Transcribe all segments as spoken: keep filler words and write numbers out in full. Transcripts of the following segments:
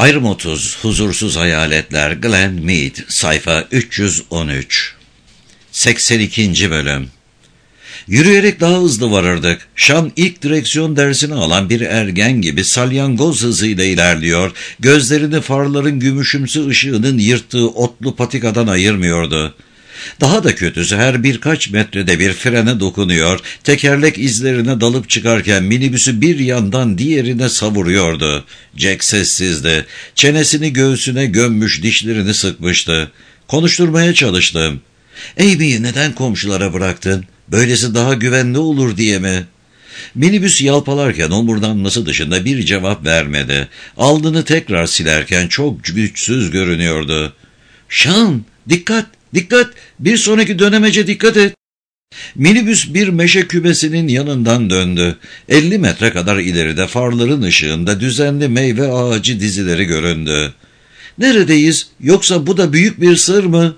Ayrım otuz, Huzursuz Hayaletler, Glenn Mead, sayfa üç yüz on üç. seksen ikinci bölüm. Yürüyerek daha hızlı varırdık. Sean ilk direksiyon dersini alan bir ergen gibi salyangoz hızıyla ilerliyor, gözlerini farların gümüşümsü ışığının yırttığı otlu patikadan ayırmıyordu. Daha da kötüsü her birkaç metrede bir frene dokunuyor, tekerlek izlerine dalıp çıkarken minibüsü bir yandan diğerine savuruyordu. Jack sessizdi. Çenesini göğsüne gömmüş, dişlerini sıkmıştı. Konuşturmaya çalıştım. "Amy'yi neden komşulara bıraktın? Böylesi daha güvenli olur diye mi?" Minibüs yalpalarken omurdanması dışında bir cevap vermedi. Alnını tekrar silerken çok güçsüz görünüyordu. "Sean, dikkat! Dikkat! Bir sonraki dönemece dikkat et!" Minibüs bir meşe kübesinin yanından döndü. elli metre kadar ileride farların ışığında düzenli meyve ağacı dizileri göründü. "Neredeyiz? Yoksa bu da büyük bir sır mı?"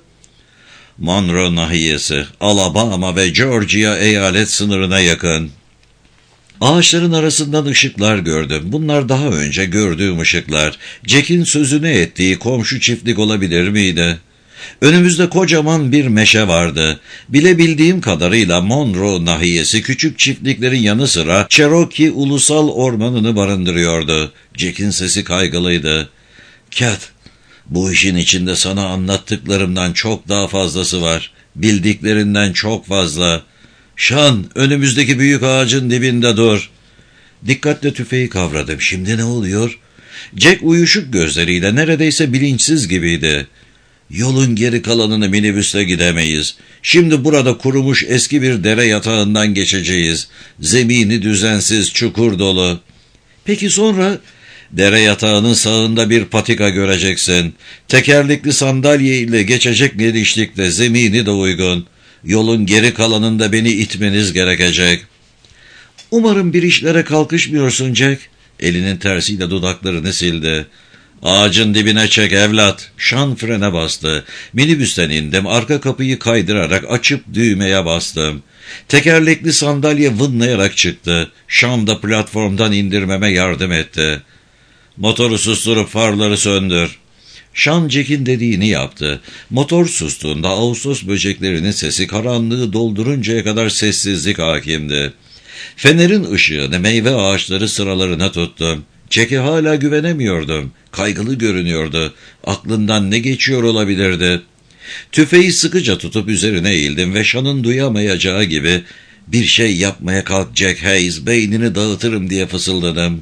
"Monroe nahiyesi, Alabama ve Georgia eyalet sınırına yakın." Ağaçların arasından ışıklar gördüm. Bunlar daha önce gördüğüm ışıklar. Jack'in sözünü ettiği komşu çiftlik olabilir miydi? Önümüzde kocaman bir meşe vardı. Bilebildiğim kadarıyla Monroe nahiyesi küçük çiftliklerin yanı sıra Cherokee Ulusal Ormanı'nı barındırıyordu. Jack'in sesi kaygılıydı. "Cat, bu işin içinde sana anlattıklarımdan çok daha fazlası var. Bildiklerinden çok fazla. Sean, önümüzdeki büyük ağacın dibinde dur." Dikkatle tüfeği kavradım. Şimdi ne oluyor? Jack uyuşuk gözleriyle neredeyse bilinçsiz gibiydi. "Yolun geri kalanını minibüsle gidemeyiz. Şimdi burada kurumuş eski bir dere yatağından geçeceğiz. Zemini düzensiz, çukur dolu." "Peki sonra?" "Dere yatağının sağında bir patika göreceksin. Tekerlekli sandalye ile geçecek genişlikte, zemini de uygun. Yolun geri kalanında beni itmeniz gerekecek." "Umarım bir işlere kalkışmıyorsun Jack." Elinin tersiyle dudaklarını sildi. "Ağacın dibine çek evlat." Sean frene bastı. Minibüsten indim. Arka kapıyı kaydırarak açıp düğmeye bastım. Tekerlekli sandalye vınlayarak çıktı. Sean da platformdan indirmeme yardım etti. "Motoru susturup farları söndür." Sean Jack'in dediğini yaptı. Motor sustuğunda Ağustos böceklerinin sesi karanlığı dolduruncaya kadar sessizlik hakimdi. Fenerin ışığını meyve ağaçları sıralarına tuttum. Jack'e hala güvenemiyordum. Kaygılı görünüyordu. Aklından ne geçiyor olabilirdi? Tüfeği sıkıca tutup üzerine eğildim ve Sean'ın duyamayacağı gibi "Bir şey yapmaya kalk Jack Hayes, beynini dağıtırım" diye fısıldadım.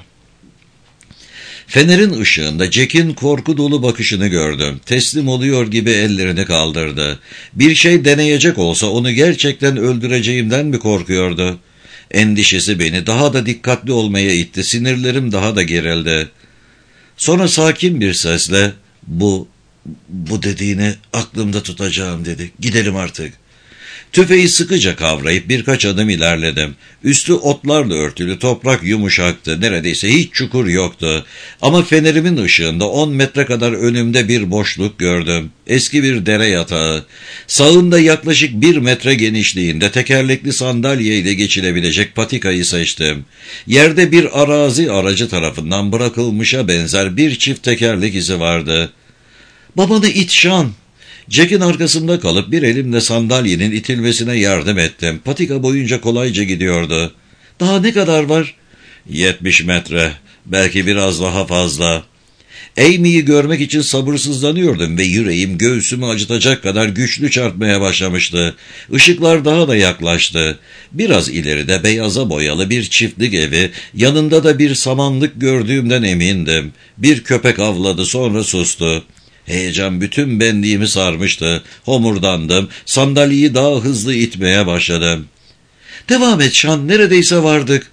Fenerin ışığında Jack'in korku dolu bakışını gördüm. Teslim oluyor gibi ellerini kaldırdı. Bir şey deneyecek olsa onu gerçekten öldüreceğimden mi korkuyordu? Endişesi beni daha da dikkatli olmaya itti. Sinirlerim daha da gerildi. Sonra sakin bir sesle bu, bu dediğini aklımda tutacağım" dedi. "Gidelim artık." Tüfeği sıkıca kavrayıp birkaç adım ilerledim. Üstü otlarla örtülü, toprak yumuşaktı. Neredeyse hiç çukur yoktu. Ama fenerimin ışığında on metre kadar önümde bir boşluk gördüm. Eski bir dere yatağı. Sağında yaklaşık bir metre genişliğinde tekerlekli sandalyeyle geçilebilecek patikayı seçtim. Yerde bir arazi aracı tarafından bırakılmışa benzer bir çift tekerlek izi vardı. "Babanı it Sean." Jack'in arkasında kalıp bir elimle sandalyenin itilmesine yardım ettim. Patika boyunca kolayca gidiyordu. "Daha ne kadar var?" Yetmiş metre. Belki biraz daha fazla." Amy'yi görmek için sabırsızlanıyordum ve yüreğim göğsümü acıtacak kadar güçlü çarpmaya başlamıştı. Işıklar daha da yaklaştı. Biraz ileride beyaza boyalı bir çiftlik evi, yanında da bir samanlık gördüğümden emindim. Bir köpek avladı, sonra sustu. Heyecan bütün benliğimi sarmıştı. Homurdandım. Sandalyeyi daha hızlı itmeye başladım. "Devam et Sean, neredeyse vardık."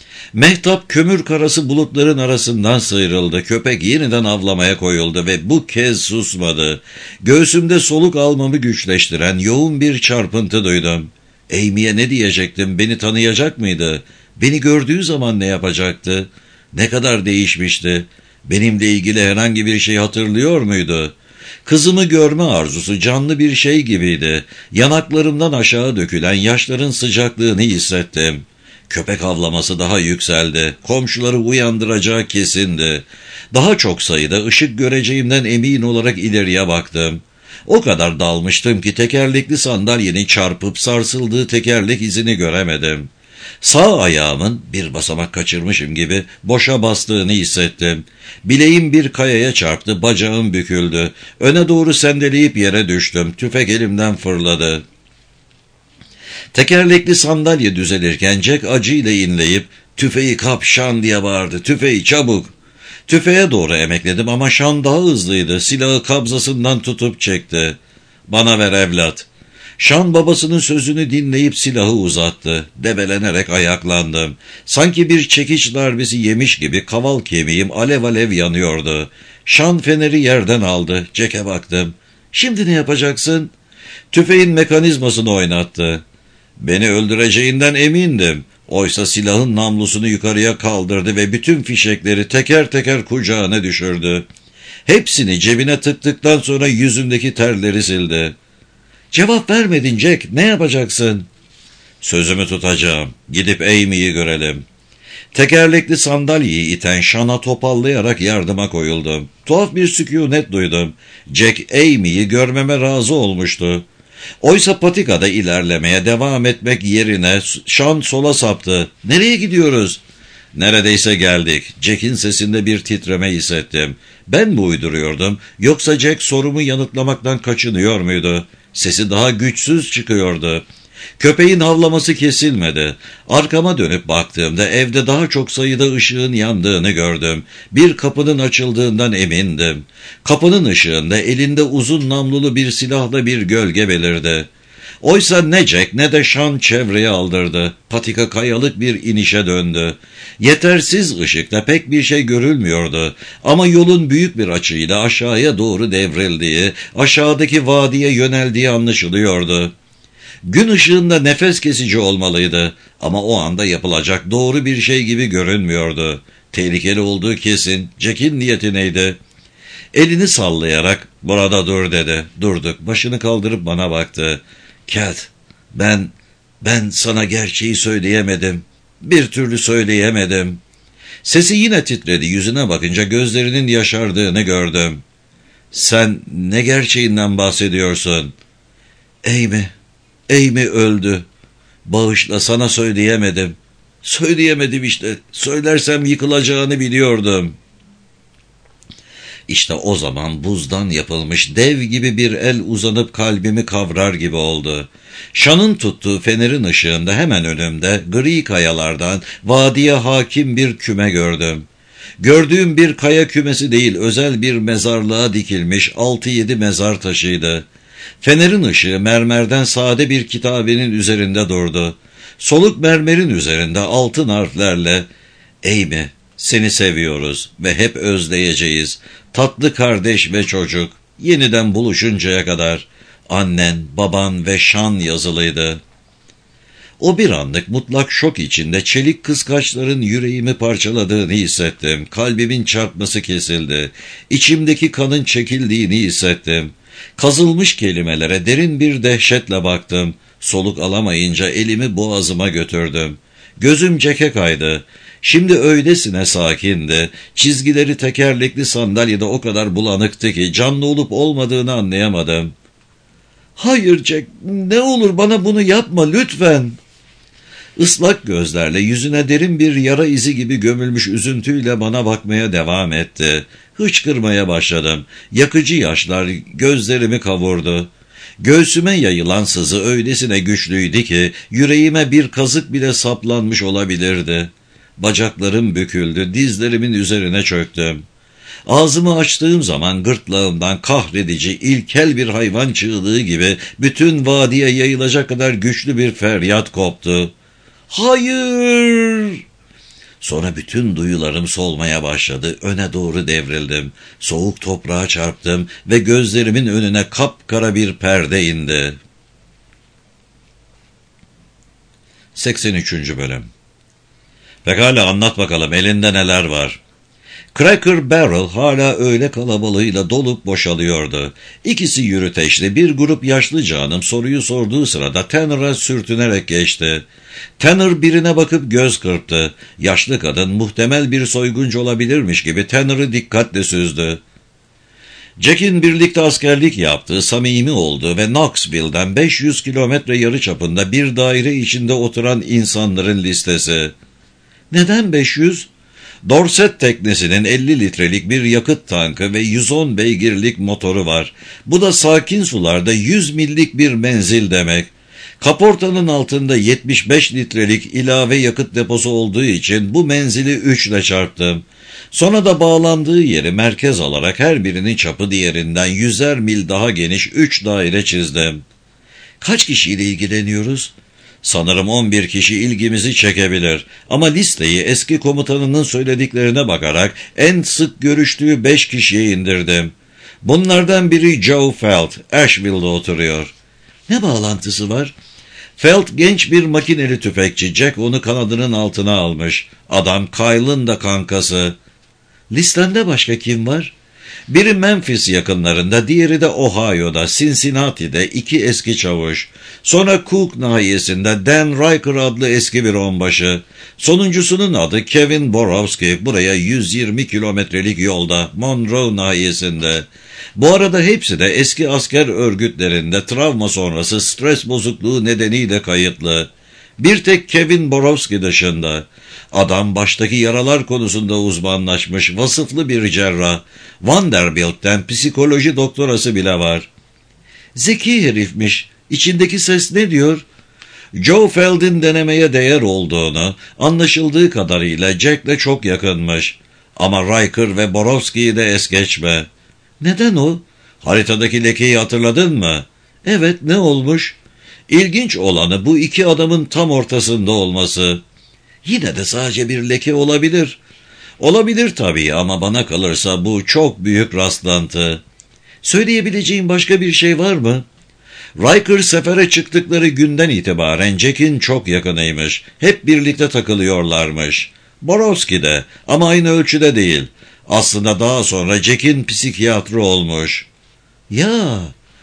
Mehtap kömür karası bulutların arasından sıyrıldı. Köpek yeniden avlamaya koyuldu ve bu kez susmadı. Göğsümde soluk almamı güçleştiren yoğun bir çarpıntı duydum. Amy'ye ne diyecektim? Beni tanıyacak mıydı? Beni gördüğü zaman ne yapacaktı? Ne kadar değişmişti? Benimle ilgili herhangi bir şey hatırlıyor muydu? Kızımı görme arzusu canlı bir şey gibiydi. Yanaklarımdan aşağı dökülen yaşların sıcaklığını hissettim. Köpek avlaması daha yükseldi. Komşuları uyandıracağı kesindi. Daha çok sayıda ışık göreceğimden emin olarak ileriye baktım. O kadar dalmıştım ki tekerlekli sandalyenin çarpıp sarsıldığı tekerlek izini göremedim. Sağ ayağımın bir basamak kaçırmışım gibi boşa bastığını hissettim. Bileğim bir kayaya çarptı, bacağım büküldü. Öne doğru sendeleyip yere düştüm. Tüfek elimden fırladı. Tekerlekli sandalye düzelirken Jack acıyla inleyip "Tüfeği kap Sean" diye bağırdı. "Tüfeği çabuk." Tüfeğe doğru emekledim ama Sean daha hızlıydı. Silahı kabzasından tutup çekti. "Bana ver evlat." Sean babasının sözünü dinleyip silahı uzattı. Debelenerek ayaklandım. Sanki bir çekiç darbesi yemiş gibi kaval kemiğim alev alev yanıyordu. Sean feneri yerden aldı. Jack'e baktım. "Şimdi ne yapacaksın?" Tüfeğin mekanizmasını oynattı. Beni öldüreceğinden emindim. Oysa silahın namlusunu yukarıya kaldırdı ve bütün fişekleri teker teker kucağına düşürdü. Hepsini cebine tıktıktan sonra yüzündeki terleri sildi. "Cevap vermedin Jack, ne yapacaksın?" "Sözümü tutacağım. Gidip Amy'yi görelim." Tekerlekli sandalyeyi iten Sean'a topallayarak yardıma koyuldum. Tuhaf bir sükunet duydum. Jack Amy'yi görmeme razı olmuştu. Oysa patikada ilerlemeye devam etmek yerine Sean sola saptı. "Nereye gidiyoruz?" "Neredeyse geldik." Jack'in sesinde bir titreme hissettim. Ben mi uyduruyordum, yoksa Jack sorumu yanıtlamaktan kaçınıyor muydu? Sesi daha güçsüz çıkıyordu. Köpeğin havlaması kesilmedi. Arkama dönüp baktığımda evde daha çok sayıda ışığın yandığını gördüm. Bir kapının açıldığından emindim. Kapının ışığında elinde uzun namlulu bir silahla bir gölge belirdi. Oysa ne Jack ne de Sean çevreye aldırdı. Patika kayalık bir inişe döndü. Yetersiz ışıkta pek bir şey görülmüyordu. Ama yolun büyük bir açıyla aşağıya doğru devrildiği, aşağıdaki vadiye yöneldiği anlaşılıyordu. Gün ışığında nefes kesici olmalıydı ama o anda yapılacak doğru bir şey gibi görünmüyordu. Tehlikeli olduğu kesin. Jack'in niyeti neydi? Elini sallayarak "Burada dur" dedi. Durduk. Başını kaldırıp bana baktı. "Cat, ben, ben sana gerçeği söyleyemedim. Bir türlü söyleyemedim." Sesi yine titredi. Yüzüne bakınca gözlerinin yaşardığını gördüm. "Sen ne gerçeğinden bahsediyorsun?" "Amy, Amy öldü. Bağışla, sana söyleyemedim." "Söyleyemedim işte. Söylersem yıkılacağını biliyordum." İşte o zaman buzdan yapılmış dev gibi bir el uzanıp kalbimi kavrar gibi oldu. Sean'ın tuttuğu fenerin ışığında hemen önümde gri kayalardan vadiye hakim bir küme gördüm. Gördüğüm bir kaya kümesi değil, özel bir mezarlığa dikilmiş altı yedi mezar taşıydı. Fenerin ışığı mermerden sade bir kitabenin üzerinde durdu. Soluk mermerin üzerinde altın harflerle "Amy, seni seviyoruz ve hep özleyeceğiz. Tatlı kardeş ve çocuk, yeniden buluşuncaya kadar annen, baban ve Sean" yazılıydı. O bir anlık mutlak şok içinde çelik kıskaçların yüreğimi parçaladığını hissettim. Kalbimin çarpması kesildi. İçimdeki kanın çekildiğini hissettim. Kazılmış kelimelere derin bir dehşetle baktım. Soluk alamayınca elimi boğazıma götürdüm. Gözüm Jack'e kaydı. Şimdi öylesine sakindi. Çizgileri tekerlekli sandalyede o kadar bulanıktı ki canlı olup olmadığını anlayamadım. "Hayır Jack, ne olur bana bunu yapma lütfen." Islak gözlerle yüzüne derin bir yara izi gibi gömülmüş üzüntüyle bana bakmaya devam etti. Hıçkırmaya başladım. Yakıcı yaşlar gözlerimi kavurdu. Göğsüme yayılan sızı öylesine güçlüydü ki yüreğime bir kazık bile saplanmış olabilirdi. Bacaklarım büküldü, dizlerimin üzerine çöktüm. Ağzımı açtığım zaman gırtlağımdan kahredici, ilkel bir hayvan çığlığı gibi bütün vadiye yayılacak kadar güçlü bir feryat koptu. "Hayır!" Sonra bütün duyularım solmaya başladı. Öne doğru devrildim. Soğuk toprağa çarptım ve gözlerimin önüne kapkara bir perde indi. seksen üçüncü bölüm. Pekala, anlat bakalım, elinde neler var? Cracker Barrel hala öğle kalabalığıyla dolup boşalıyordu. İkisi yürüteçli, bir grup yaşlı canım soruyu sorduğu sırada Tanner'a sürtünerek geçti. Tanner birine bakıp göz kırptı. Yaşlı kadın muhtemel bir soyguncu olabilirmiş gibi Tanner'ı dikkatle süzdü. Jack'in birlikte askerlik yaptığı, samimi olduğu ve Knoxville'den beş yüz kilometre yarıçapında bir daire içinde oturan insanların listesi. Neden beş yüz? Dorset teknesinin elli litrelik bir yakıt tankı ve yüz on beygirlik motoru var. Bu da sakin sularda yüz millik bir menzil demek. Kaportanın altında yetmiş beş litrelik ilave yakıt deposu olduğu için bu menzili üç ile çarptım. Sonra da bağlandığı yeri merkez alarak her birinin çapı diğerinden yüzer mil daha geniş üç daire çizdim. Kaç kişiyle ilgileniyoruz? Sanırım on bir kişi ilgimizi çekebilir ama listeyi eski komutanının söylediklerine bakarak en sık görüştüğü beş kişiye indirdim. Bunlardan biri Joe Felt, Asheville'da oturuyor. Ne bağlantısı var? Felt genç bir makineli tüfekçi, Jack onu kanadının altına almış. Adam Kyle'ın da kankası. Listende başka kim var? Biri Memphis yakınlarında, diğeri de Ohio'da, Cincinnati'de iki eski çavuş. Sonra Cook nahiyesinde Dan Riker adlı eski bir onbaşı. Sonuncusunun adı Kevin Borowski, buraya yüz yirmi kilometrelik yolda, Monroe nahiyesinde. Bu arada hepsi de eski asker örgütlerinde travma sonrası stres bozukluğu nedeniyle kayıtlı. Bir tek Kevin Borowski dışında. Adam baştaki yaralar konusunda uzmanlaşmış, vasıflı bir cerrah. Vanderbilt'ten psikoloji doktorası bile var. Zeki herifmiş. İçindeki ses ne diyor? Joe Feld'in denemeye değer olduğunu, anlaşıldığı kadarıyla Jack'le çok yakınmış. Ama Riker ve Borowski'yi de es geçme. Neden o? Haritadaki lekeyi hatırladın mı? Evet, ne olmuş? İlginç olanı bu iki adamın tam ortasında olması. Yine de sadece bir leke olabilir. Olabilir tabii ama bana kalırsa bu çok büyük rastlantı. Söyleyebileceğim başka bir şey var mı? Riker sefere çıktıkları günden itibaren Jack'in çok yakınıymış. Hep birlikte takılıyorlarmış. Borowski de ama aynı ölçüde değil. Aslında daha sonra Jack'in psikiyatrı olmuş. Ya...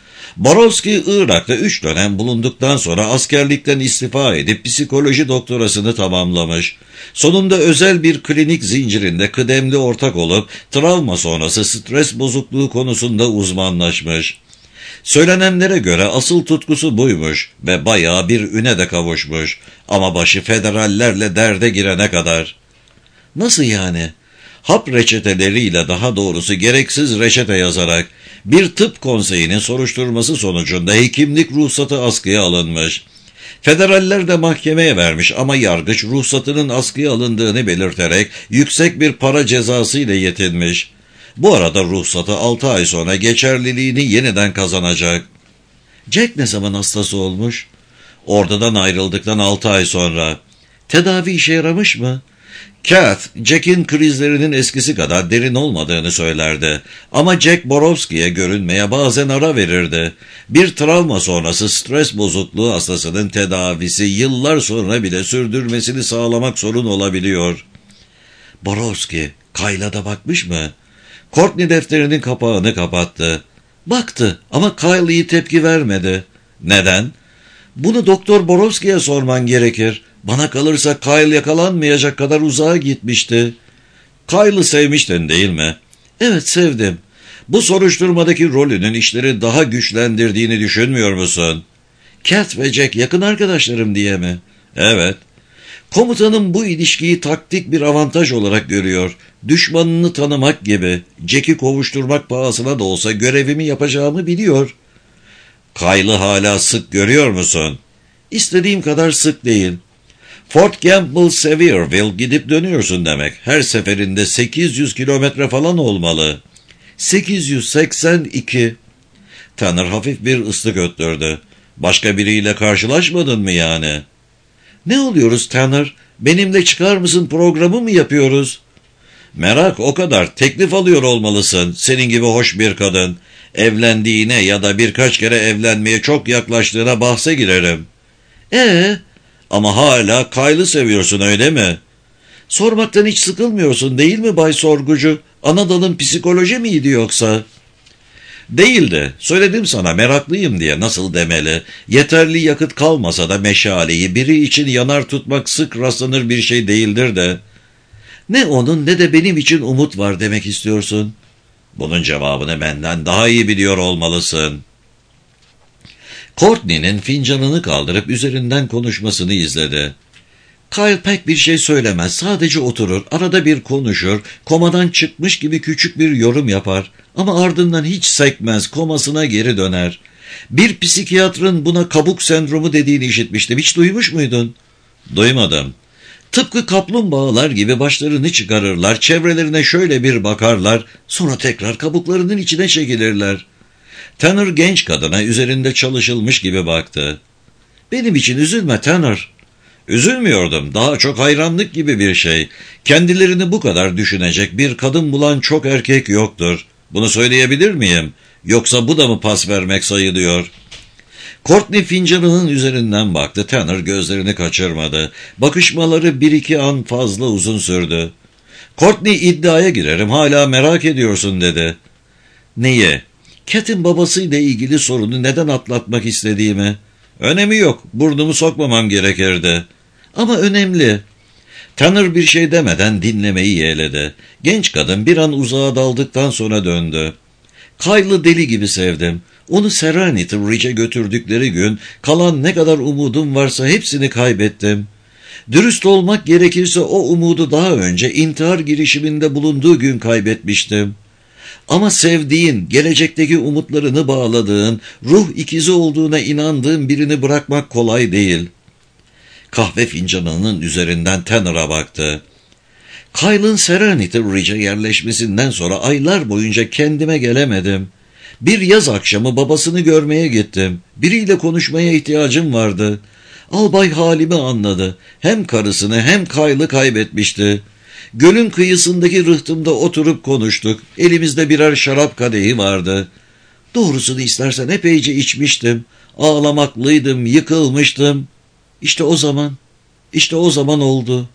Borowski Irak'ta üç dönem bulunduktan sonra askerlikten istifa edip psikoloji doktorasını tamamlamış. Sonunda özel bir klinik zincirinde kıdemli ortak olup travma sonrası stres bozukluğu konusunda uzmanlaşmış. Söylenenlere göre asıl tutkusu buymuş ve bayağı bir üne de kavuşmuş ama başı federallerle derde girene kadar. Nasıl yani? Hap reçeteleriyle, daha doğrusu gereksiz reçete yazarak bir tıp konseyinin soruşturması sonucunda hekimlik ruhsatı askıya alınmış. Federaller de mahkemeye vermiş ama yargıç ruhsatının askıya alındığını belirterek yüksek bir para cezası ile yetinmiş. Bu arada ruhsatı altı ay sonra geçerliliğini yeniden kazanacak. Jack ne zaman hastası olmuş? Oradan ayrıldıktan altı ay sonra. Tedavi işe yaramış mı? Kath, Jack'in krizlerinin eskisi kadar derin olmadığını söylerdi. Ama Jack Borowski'ye görünmeye bazen ara verirdi. Bir travma sonrası stres bozukluğu hastasının tedavisi yıllar sonra bile sürdürmesini sağlamak sorun olabiliyor. Borowski, Kyle'a da bakmış mı? Courtney defterinin kapağını kapattı. Baktı ama Kyle iyi tepki vermedi. Neden? Bunu Doktor Borowski'ye sorman gerekir. Bana kalırsa Kyle yakalanmayacak kadar uzağa gitmişti. Kyle'ı sevmiştin değil mi? Evet, sevdim. Bu soruşturmadaki rolünün işleri daha güçlendirdiğini düşünmüyor musun? Kath ve Jack yakın arkadaşlarım diye mi? Evet. Komutanım bu ilişkiyi taktik bir avantaj olarak görüyor. Düşmanını tanımak gibi. Jack'i kovuşturmak pahasına da olsa görevimi yapacağımı biliyor. Kyle'ı hala sık görüyor musun? İstediğim kadar sık değil. Fort Campbell, Sevierville gidip dönüyorsun demek. Her seferinde sekiz yüz kilometre falan olmalı. sekiz yüz seksen iki. Tanner hafif bir ıslık öttürdü. Başka biriyle karşılaşmadın mı yani? Ne oluyoruz Tanner? Benimle çıkar mısın programı mı yapıyoruz? Merak o kadar. Teklif alıyor olmalısın. Senin gibi hoş bir kadın. Evlendiğine ya da birkaç kere evlenmeye çok yaklaştığına bahse girerim. Ee? Ama hala Kyle'ı seviyorsun öyle mi? Sormaktan hiç sıkılmıyorsun değil mi Bay Sorgucu? Ana dalın psikoloji miydi yoksa? Değildi. Söyledim sana meraklıyım diye nasıl demeli. Yeterli yakıt kalmasa da meşaleyi biri için yanar tutmak sık rastlanır bir şey değildir de. Ne onun ne de benim için umut var demek istiyorsun. Bunun cevabını benden daha iyi biliyor olmalısın. Courtney'nin fincanını kaldırıp üzerinden konuşmasını izledi. Kyle pek bir şey söylemez, sadece oturur, arada bir konuşur, komadan çıkmış gibi küçük bir yorum yapar. Ama ardından hiç sekmez, komasına geri döner. Bir psikiyatrın buna kabuk sendromu dediğini işitmiştim, hiç duymuş muydun? Duymadım. Tıpkı kaplumbağalar gibi başlarını çıkarırlar, çevrelerine şöyle bir bakarlar, sonra tekrar kabuklarının içine çekilirler. Tanner genç kadına üzerinde çalışılmış gibi baktı. Benim için üzülme Tanner. Üzülmüyordum, daha çok hayranlık gibi bir şey. Kendilerini bu kadar düşünecek bir kadın bulan çok erkek yoktur. Bunu söyleyebilir miyim? Yoksa bu da mı pas vermek sayılıyor? Courtney fincanının üzerinden baktı. Tanner gözlerini kaçırmadı. Bakışmaları bir iki an fazla uzun sürdü. Courtney iddiaya girerim, hala merak ediyorsun dedi. Neyi? Cat'in babasıyla ilgili sorunu neden atlatmak istediğimi. Önemi yok, burnumu sokmamam gerekirdi. Ama önemli. Tanner bir şey demeden dinlemeyi yeğledi. Genç kadın bir an uzağa daldıktan sonra döndü. Kyle'ı deli gibi sevdim. Onu Serenity Ridge'e götürdükleri gün kalan ne kadar umudum varsa hepsini kaybettim. Dürüst olmak gerekirse o umudu daha önce intihar girişiminde bulunduğu gün kaybetmiştim. Ama sevdiğin, gelecekteki umutlarını bağladığın, ruh ikizi olduğuna inandığın birini bırakmak kolay değil. Kahve fincanının üzerinden Tanner'a baktı. Kyle'ın Serenity Ridge'e yerleşmesinden sonra aylar boyunca kendime gelemedim. Bir yaz akşamı babasını görmeye gittim. Biriyle konuşmaya ihtiyacım vardı. Albay halimi anladı. Hem karısını hem Kyle'ı kaybetmişti. Gölün kıyısındaki rıhtımda oturup konuştuk. Elimizde birer şarap kadehi vardı. Doğrusunu istersen epeyce içmiştim. Ağlamaklıydım, yıkılmıştım. İşte o zaman, işte o zaman oldu.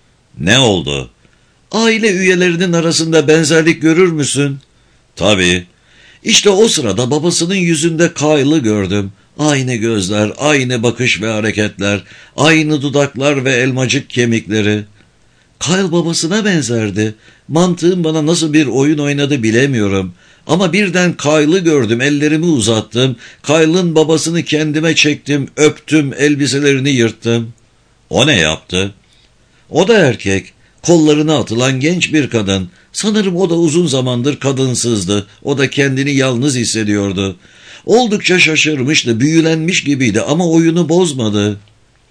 Ne oldu? Aile üyelerinin arasında benzerlik görür müsün? Tabii. İşte o sırada babasının yüzünde Kyle'ı gördüm. Aynı gözler, aynı bakış ve hareketler, aynı dudaklar ve elmacık kemikleri. Kyle babasına benzerdi. Mantığım bana nasıl bir oyun oynadı bilemiyorum. Ama birden Kyle'ı gördüm, ellerimi uzattım. Kyle'ın babasını kendime çektim, öptüm, elbiselerini yırttım. O ne yaptı? O da erkek. Kollarına atılan genç bir kadın. Sanırım o da uzun zamandır kadınsızdı. O da kendini yalnız hissediyordu. Oldukça şaşırmıştı, büyülenmiş gibiydi ama oyunu bozmadı.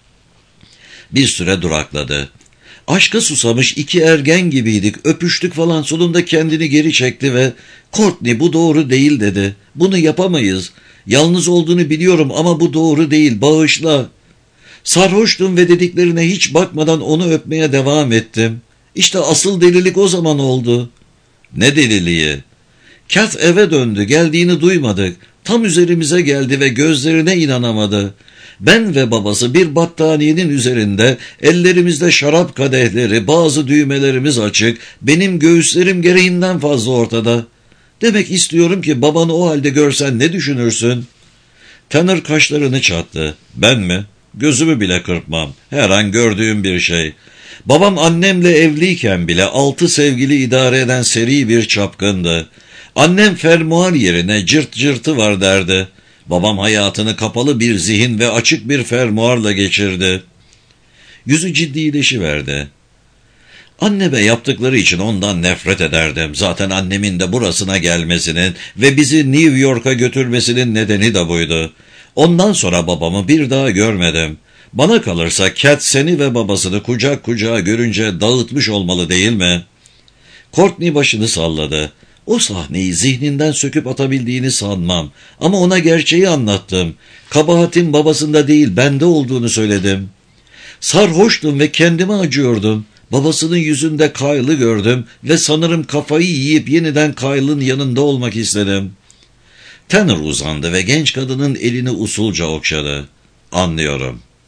Bir süre durakladı. Aşka susamış iki ergen gibiydik, öpüştük falan, sonunda kendini geri çekti ve ''Courtney, bu doğru değil'' dedi. ''Bunu yapamayız. Yalnız olduğunu biliyorum ama bu doğru değil, bağışla.'' Sarhoştum ve dediklerine hiç bakmadan onu öpmeye devam ettim. İşte asıl delilik o zaman oldu. Ne deliliği? Kath eve döndü, geldiğini duymadık. Tam üzerimize geldi ve gözlerine inanamadı. Ben ve babası bir battaniyenin üzerinde, ellerimizde şarap kadehleri, bazı düğmelerimiz açık, benim göğüslerim gereğinden fazla ortada. Demek istiyorum ki babanı o halde görsen ne düşünürsün? Tanner kaşlarını çattı. Ben mi? Gözümü bile kırpmam. Her an gördüğüm bir şey. Babam annemle evliyken bile altı sevgili idare eden seri bir çapkındı. Annem fermuar yerine cırt cırtı var derdi. Babam hayatını kapalı bir zihin ve açık bir fermuarla geçirdi. Yüzü ciddileşiverdi. Anneme yaptıkları için ondan nefret ederdim. Zaten annemin de burasına gelmesinin ve bizi New York'a götürmesinin nedeni de buydu. Ondan sonra babamı bir daha görmedim. Bana kalırsa Cat seni ve babasını kucak kucağa görünce dağıtmış olmalı değil mi? Courtney başını salladı. O sahneyi zihninden söküp atabildiğini sanmam. Ama ona gerçeği anlattım. Kabahatin babasında değil, bende olduğunu söyledim. Sarhoştum ve kendime acıyordum. Babasının yüzünde Kyle'ı gördüm ve sanırım kafayı yiyip yeniden Kyle'ın yanında olmak istedim. Tanner uzandı ve genç kadının elini usulca okşadı. Anlıyorum.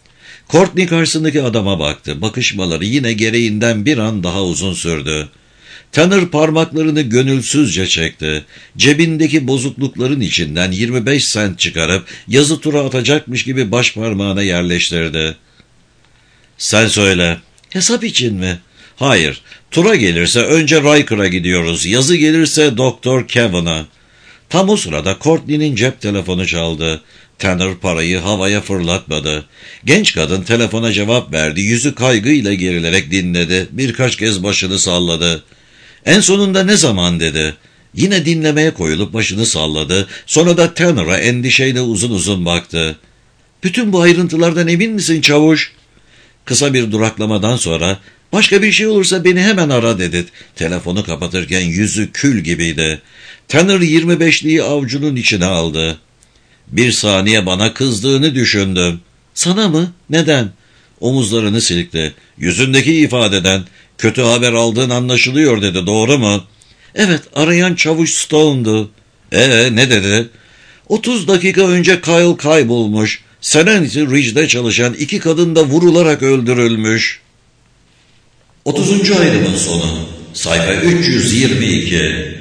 Courtney karşısındaki adama baktı. Bakışmaları yine gereğinden bir an daha uzun sürdü. Tanner parmaklarını gönülsüzce çekti. Cebindeki bozuklukların içinden yirmi beş sent çıkarıp yazı tura atacakmış gibi baş parmağına yerleştirdi. Sen söyle. Hesap için mi? Hayır. Tura gelirse önce Riker'a gidiyoruz. Yazı gelirse Doktor Kevin'a. Tam o sırada Courtney'nin cep telefonu çaldı. Tanner parayı havaya fırlatmadı. Genç kadın telefona cevap verdi. Yüzü kaygıyla gerilerek dinledi. Birkaç kez başını salladı. En sonunda ne zaman dedi. Yine dinlemeye koyulup başını salladı. Sonra da Tanner'a endişeyle uzun uzun baktı. Bütün bu ayrıntılardan emin misin çavuş? Kısa bir duraklamadan sonra başka bir şey olursa beni hemen ara dedi. Telefonu kapatırken yüzü kül gibiydi. Tanner yirmi beşliği avcunun içine aldı. Bir saniye bana kızdığını düşündüm. Sana mı? Neden? Omuzlarını silkti. Yüzündeki ifadeden kötü haber aldığın anlaşılıyor dedi. Doğru mu? Evet, arayan çavuş Stone'du. Ee ne dedi? otuz dakika önce Kyle kaybolmuş. Serenity Ridge'de çalışan iki kadın da vurularak öldürülmüş. otuzuncu ayrımın sonu. Sayfa üç yüz yirmi iki.